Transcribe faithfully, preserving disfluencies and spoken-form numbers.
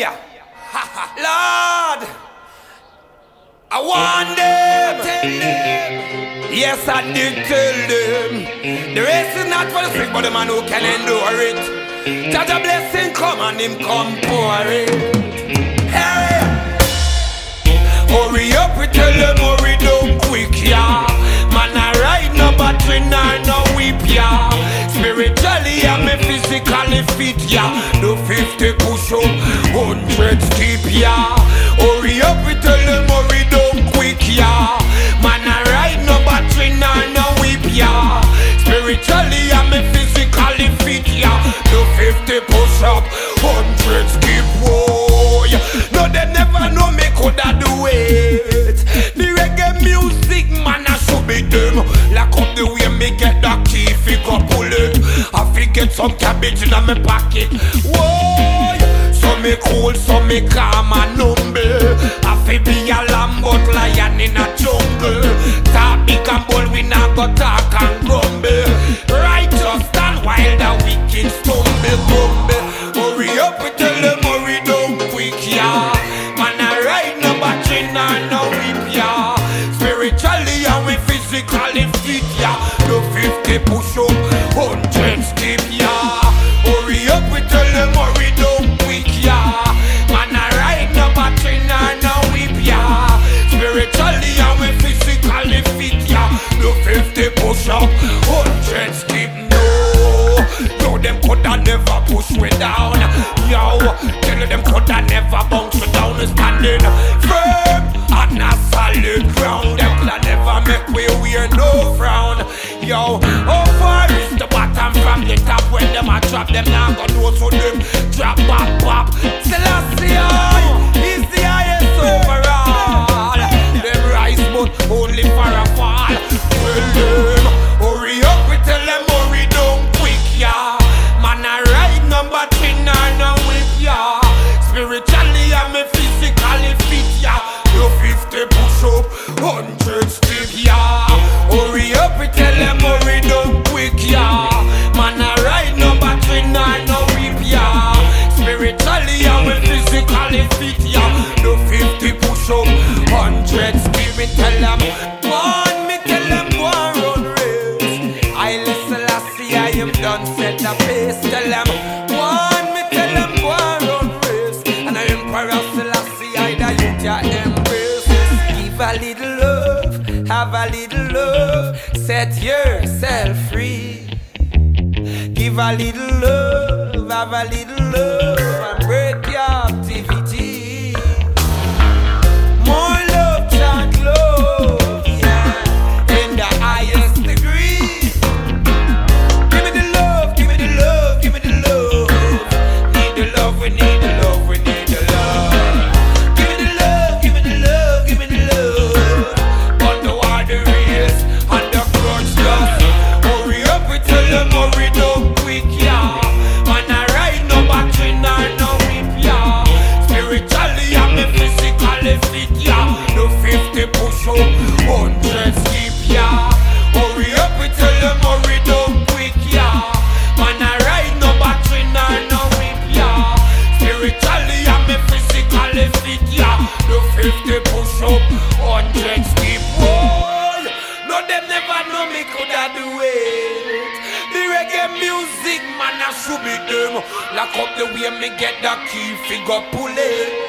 ya. Lord, I want them. Yes, I did tell them. The race is not for the sick, but the man who can endure it. Judge a blessing come and him come pour it. Hey, hurry up, we tell them hurry down quick, yeah. Man, I ride no battery, nor no whip, yeah. Spiritually, I'm a physically fit, yeah. Do fifty push up, hundred skip, yeah. Hurry up, we tell them hurry down quick, yeah. Man, I ride no battery, nor no whip, yeah. Spiritually, I'm a physically fit, yeah. Do fifty push up, hundred skip, whoa, yeah. No, they never know me coulda do it. The reggae music, man, I should be them. Lock up the way me get the key, figure pull it. I fi get some cabbage in my pocket. Whoa, so me cool, so me calm and humble. I fi be a lamb but lion in a jungle. Talk big and bold, we not go talk and grumble. Righteous and wild, the wicked stumble, bumble. Hurry up, we tell them hurry down quick, yeah. Man, I ride no battery, nor no whip, yeah. Spiritually and we physically fit, yeah. Do fifty push up, hundred skip, yeah. Hurry up, we tell them hurry down quick, yeah. Man, I ride no battery, nor no whip, yeah. Spiritually and we physically fit, yeah. Do fifty push up, hundred skip, no. Yo, them coulda never push me down. Yo, tell them coulda never bounce me down. Standing firm on a solid ground. Them coulda never make me wear no frown. Yo, how far is the bottom from the top? When them a drop, them now go know so them drop, pop, pop. Selassie, he's the highest overall. Them rise but only for a fall. Well, them hurry up, we tell them hurry down quick, yeah. Man, I ride number three, nor no whip, yeah. Spiritually, I'm a physically fit, yeah. Do fifty push up, hundred step, yeah. Hurry up, we tell them hurry down quick, yeah. Man, I ride number three, nor no whip, yeah. Spiritually, I'm a physically fit, yeah. Do fifty push up, hundred step, me tell them. One, me tell them go and run race. I listen, I see I am done, set the pace. Tell them, one, me tell them go and run race. And I Emperor Selassie, I the youth ya embrace. Give a little love, have a little love, set yourself free. Give a little love, have a little love, and break your activity. More love, chant love, yeah, in the highest degree. Give me the love, give me the love, give me the love. Need the love, we need the love, we need the love. Give me the love, give me the love, give me the love. But the water is and the crunch dust. Hurry up, we tell them hurry down quick, yeah. Man, I ride no battery, nor no whip, yeah. Spiritually, I'm a physically fit, yeah. Do fifty push up, hundred skip, yeah. Hurry up, we tell them hurry down quick, yeah. Man, I ride no battery, nor no whip, yeah. Spiritually, I'm a physically fit, yeah. Do fifty push up, hundred skip, whoa. No, them never know me coulda do it. The reggae music, man, I should be them. Lock up the way me get the key, figure pull it.